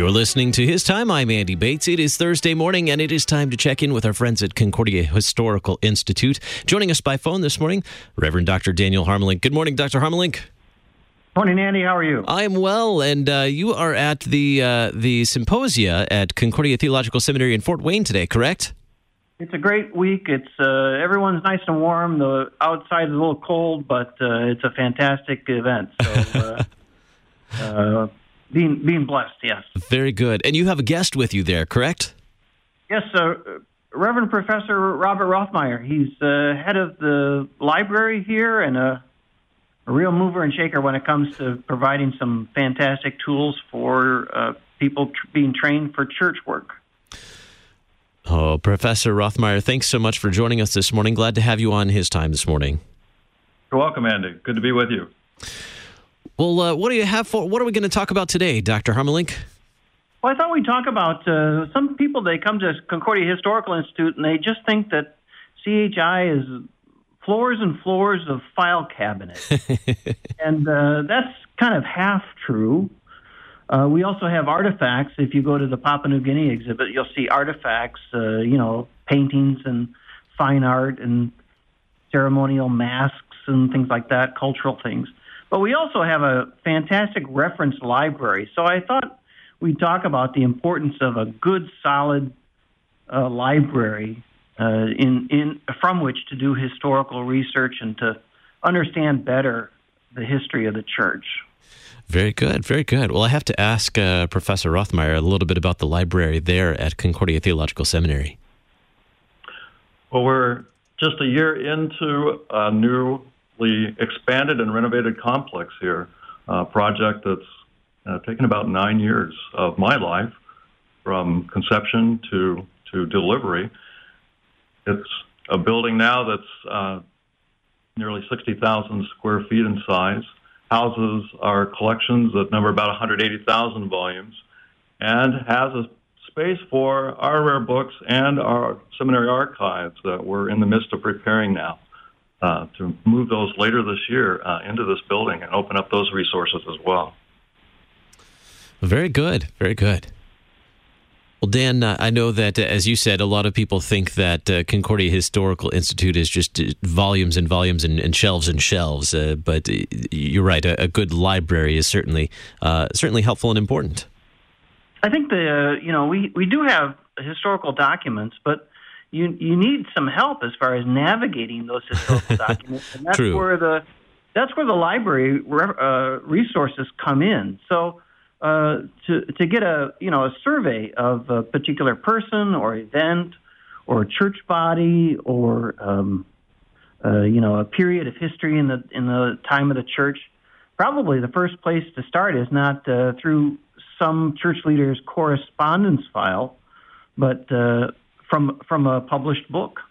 You're listening to His Time. I'm Andy Bates. It is Thursday morning, and it is time to check in with our friends at Concordia Historical Institute. Joining us by phone this morning, Reverend Dr. Daniel Harmelink. Good morning, Dr. Harmelink. Morning, Andy. How are you? I'm well, and you are at the symposia at Concordia Theological Seminary in Fort Wayne today, correct? It's a great week. It's everyone's nice and warm. The outside is a little cold, but it's a fantastic event. So, being blessed, yes. Very good. And you have a guest with you there, correct? Yes, Reverend Professor Robert Rothmeyer. He's head of the library here and a real mover and shaker when it comes to providing some fantastic tools for people being trained for church work. Oh, Professor Rothmeyer, thanks so much for joining us this morning. Glad to have you on His Time this morning. You're welcome, Andy. Good to be with you. Well, what do you have for? What are we going to talk about today, Dr. Harmelink? Well, I thought we'd talk about some people. They come to Concordia Historical Institute and they just think that CHI is floors and floors of file cabinets, and that's kind of half true. We also have artifacts. If you go to the Papua New Guinea exhibit, you'll see artifacts, paintings and fine art and ceremonial masks and things like that, cultural things. But we also have a fantastic reference library. So I thought we'd talk about the importance of a good, solid library from which to do historical research and to understand better the history of the church. Very good, very good. Well, I have to ask Professor Rothmeyer a little bit about the library there at Concordia Theological Seminary. Well, we're just a year into a newly expanded and renovated complex here, a project that's taken about 9 years of my life, from conception to delivery. It's a building now that's nearly 60,000 square feet in size, houses our collections that number about 180,000 volumes, and has a space for our rare books and our seminary archives that we're in the midst of preparing now to move those later this year into this building and open up those resources as well. Very good, very good. Well, Dan, I know that, as you said, a lot of people think that Concordia Historical Institute is just volumes and volumes and shelves, but you're right, a good library is certainly helpful and important. I think we do have historical documents, but you need some help as far as navigating those historical documents, and that's True. where the library resources come in. So to get a survey of a particular person or event or church body or a period of history in the time of the church, probably the first place to start is not through some church leader's correspondence file, but from a published book.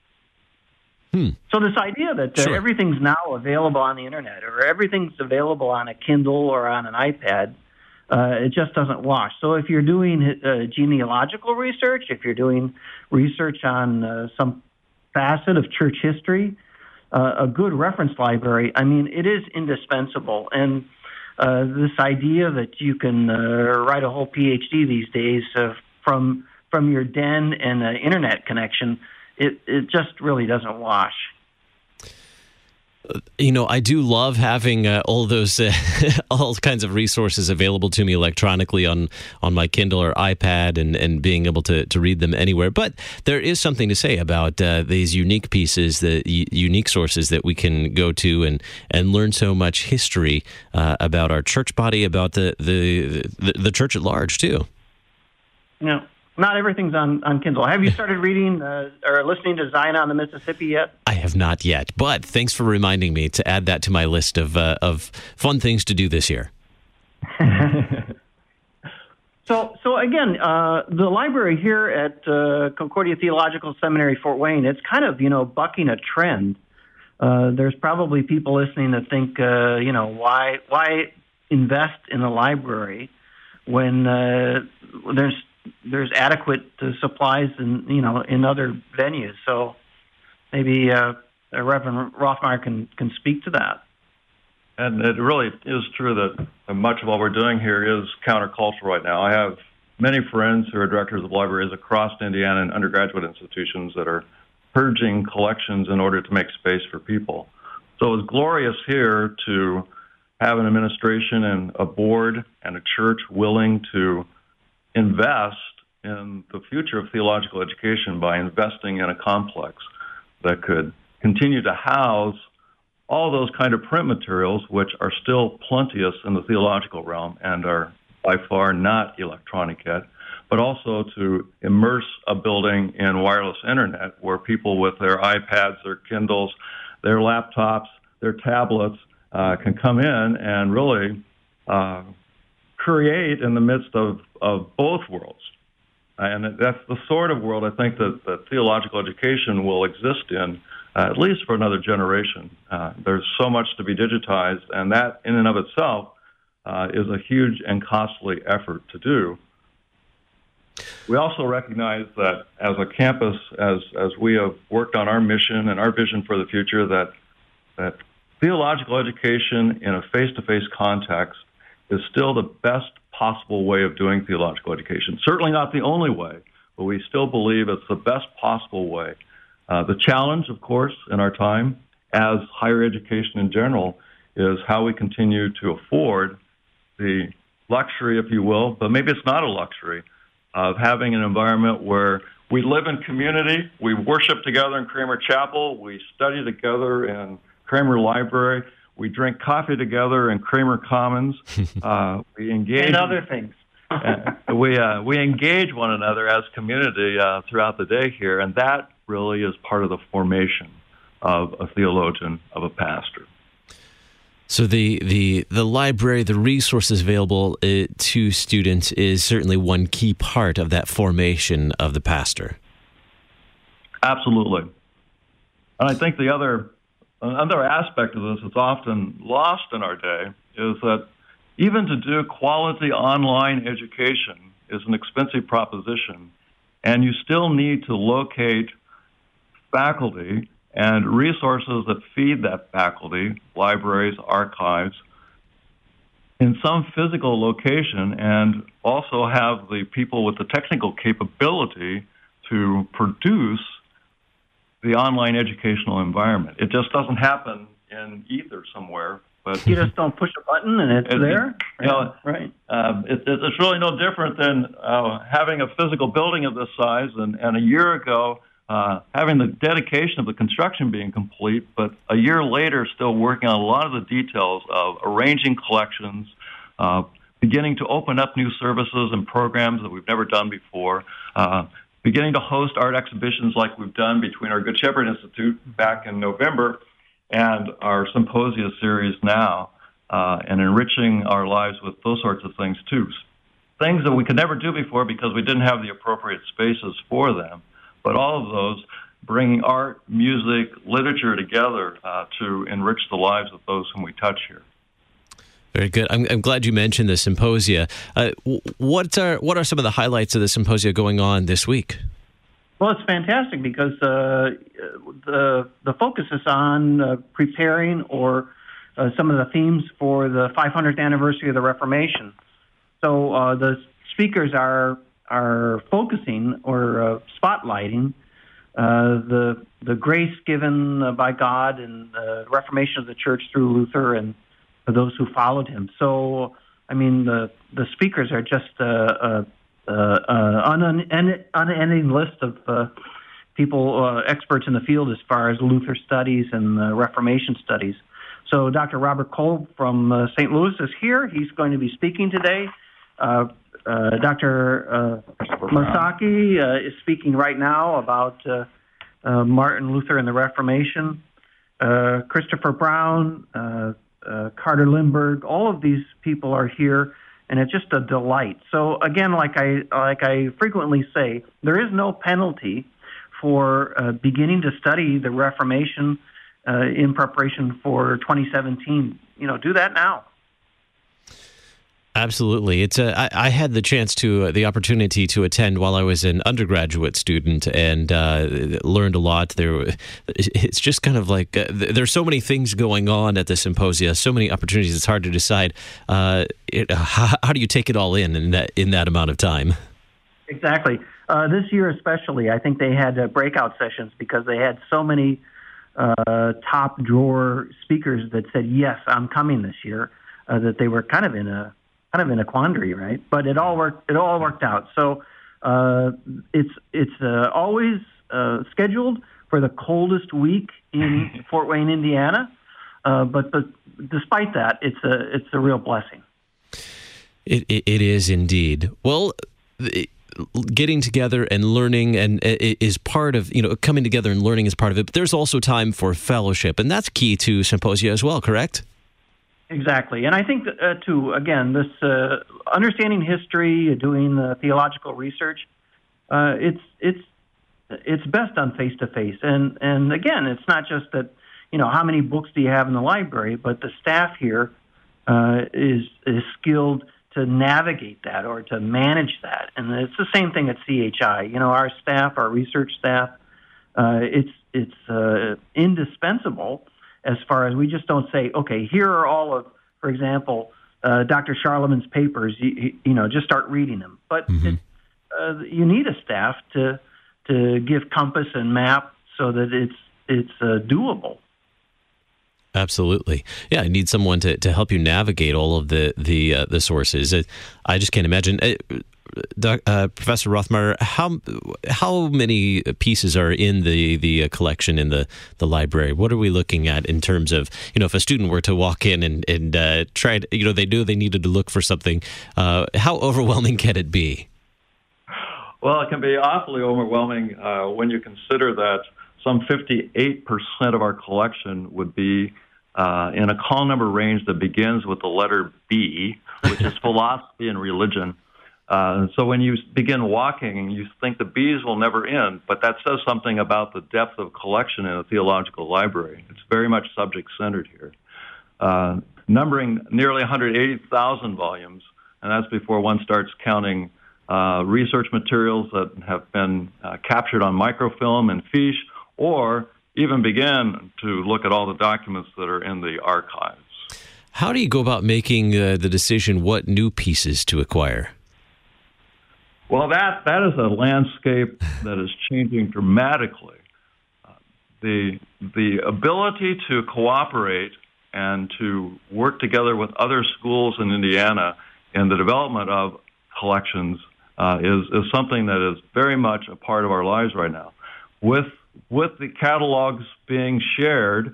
So this idea that Sure. everything's now available on the internet or everything's available on a Kindle or on an iPad, it just doesn't wash. So if you're doing genealogical research, if you're doing research on some facet of church history, a good reference library, it is indispensable. And this idea that you can write a whole PhD these days from your den and an internet connection, it just really doesn't wash. I do love having all those all kinds of resources available to me electronically on my Kindle or iPad and being able to read them anywhere. But there is something to say about these unique pieces, the unique sources that we can go to and learn so much history about our church body, about the church at large too. Not everything's on Kindle. Have you started reading or listening to Zion on the Mississippi yet? I have not yet, but thanks for reminding me to add that to my list of fun things to do this year. So again, the library here at Concordia Theological Seminary, Fort Wayne, it's kind of, bucking a trend. There's probably people listening that think, why invest in a library when there's adequate supplies in other venues. So maybe Reverend Rothmeyer can speak to that. And it really is true that much of what we're doing here is countercultural right now. I have many friends who are directors of libraries across Indiana and undergraduate institutions that are purging collections in order to make space for people. So it's glorious here to have an administration and a board and a church willing to invest in the future of theological education by investing in a complex that could continue to house all those kind of print materials, which are still plenteous in the theological realm and are by far not electronic yet, but also to immerse a building in wireless internet where people with their iPads, their Kindles, their laptops, their tablets can come in and really create in the midst of both worlds. And that's the sort of world I think that theological education will exist in, at least for another generation. There's so much to be digitized, and that in and of itself is a huge and costly effort to do. We also recognize that as a campus, as we have worked on our mission and our vision for the future, that theological education in a face-to-face context is still the best possible way of doing theological education. Certainly not the only way, but we still believe it's the best possible way. The challenge, of course, in our time, as higher education in general, is how we continue to afford the luxury, if you will, but maybe it's not a luxury, of having an environment where we live in community, we worship together in Kramer Chapel, we study together in Kramer Library, we drink coffee together in Kramer Commons, we engage... And other things. we engage one another as community throughout the day here, and that really is part of the formation of a theologian, of a pastor. So the library, the resources available to students is certainly one key part of that formation of the pastor. Absolutely. And I think the other aspect of this that's often lost in our day is that even to do quality online education is an expensive proposition, and you still need to locate faculty and resources that feed that faculty, libraries, archives, in some physical location, and also have the people with the technical capability to produce the online educational environment. It just doesn't happen in ether somewhere. But you just don't push a button and it's there? You know, right. It's really no different than having a physical building of this size, and a year ago, having the dedication of the construction being complete, but a year later still working on a lot of the details of arranging collections, beginning to open up new services and programs that we've never done before, beginning to host art exhibitions like we've done between our Good Shepherd Institute back in November and our symposia series now, and enriching our lives with those sorts of things too. Things that we could never do before because we didn't have the appropriate spaces for them. But all of those bringing art, music, literature together to enrich the lives of those whom we touch here. Very good. I'm glad you mentioned the symposia. What are some of the highlights of the symposia going on this week? Well, it's fantastic because the focus is on preparing or some of the themes for the 500th anniversary of the Reformation. So the speakers are focusing or spotlighting the grace given by God and the Reformation of the Church through Luther and for those who followed him. So, I mean, the speakers are just unending list of people, experts in the field as far as Luther studies and Reformation studies. So Dr. Robert Kolb from St. Louis is here. He's going to be speaking today. Dr. Masaki is speaking right now about Martin Luther and the Reformation. Christopher Brown, Carter Lindbergh, all of these people are here, and it's just a delight. So again, like I frequently say, there is no penalty for beginning to study the Reformation in preparation for 2017. You know, do that now. Absolutely. It's I had the chance the opportunity to attend while I was an undergraduate student and learned a lot. It's just kind of like there's so many things going on at the symposia, so many opportunities. It's hard to decide how do you take it all in that amount of time. Exactly. This year especially, I think they had breakout sessions because they had so many top drawer speakers that said, "Yes, I'm coming this year," that they were kind of in a quandary, right? But it all worked out. So it's always scheduled for the coldest week in Fort Wayne, Indiana. But despite that, it's a real blessing. It is indeed. Well, getting together and learning is part of, coming together and learning is part of it. But there's also time for fellowship, and that's key to Symposia as well, correct? Exactly. And I think, too, again, this understanding history, doing the theological research, it's best done face-to-face. And again, it's not just that, how many books do you have in the library, but the staff here is skilled to navigate that or to manage that. And it's the same thing at CHI. Our staff, our research staff, it's indispensable. As far as we just don't say, okay, here are all of, for example, Dr. Charleman's papers. Just start reading them. But you need a staff to give compass and map so that it's doable. Absolutely, yeah. I need someone to help you navigate all of the sources. I just can't imagine. Professor Rothmeier, how many pieces are in the collection in the library? What are we looking at in terms of, if a student were to walk in and try to, they knew they needed to look for something, how overwhelming can it be? Well, it can be awfully overwhelming when you consider that some 58% of our collection would be in a call number range that begins with the letter B, which is philosophy and religion. So when you begin walking, you think the B's will never end, but that says something about the depth of collection in a theological library. It's very much subject-centered here. Numbering nearly 180,000 volumes, and that's before one starts counting research materials that have been captured on microfilm and fiche, or even begin to look at all the documents that are in the archives. How do you go about making the decision what new pieces to acquire? Well, that is a landscape that is changing dramatically. The ability to cooperate and to work together with other schools in Indiana in the development of collections is something that is very much a part of our lives right now. With the catalogs being shared,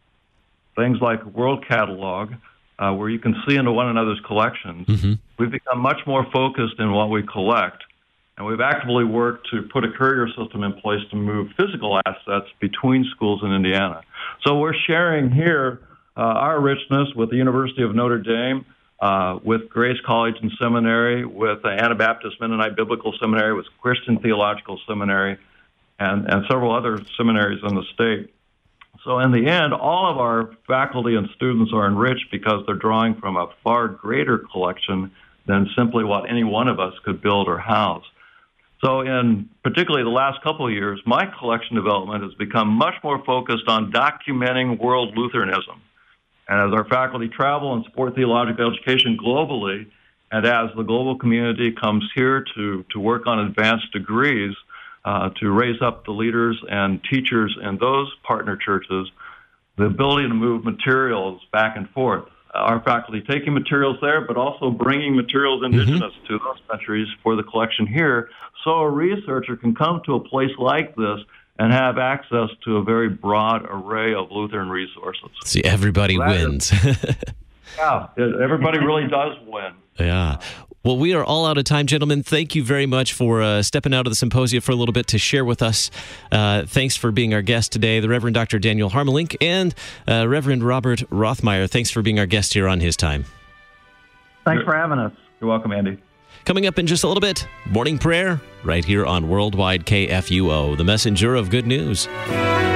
things like World Catalog, where you can see into one another's collections, we've become much more focused in what we collect, and we've actively worked to put a courier system in place to move physical assets between schools in Indiana. So we're sharing here our richness with the University of Notre Dame, with Grace College and Seminary, with the Anabaptist Mennonite Biblical Seminary, with Christian Theological Seminary, and several other seminaries in the state. So in the end, all of our faculty and students are enriched because they're drawing from a far greater collection than simply what any one of us could build or house. So in particularly the last couple of years, my collection development has become much more focused on documenting world Lutheranism. And as our faculty travel and support theological education globally, and as the global community comes here to work on advanced degrees, to raise up the leaders and teachers in those partner churches, the ability to move materials back and forth. Our faculty taking materials there, but also bringing materials indigenous to those countries for the collection here, so a researcher can come to a place like this and have access to a very broad array of Lutheran resources. See, everybody wins. Yeah, everybody really does win. Yeah. Well, we are all out of time, gentlemen. Thank you very much for stepping out of the symposium for a little bit to share with us. Thanks for being our guest today, the Reverend Dr. Daniel Harmelink and Reverend Robert Rothmeier. Thanks for being our guest here on His Time. Thanks for having us. You're welcome, Andy. Coming up in just a little bit, morning prayer right here on Worldwide KFUO, the messenger of good news.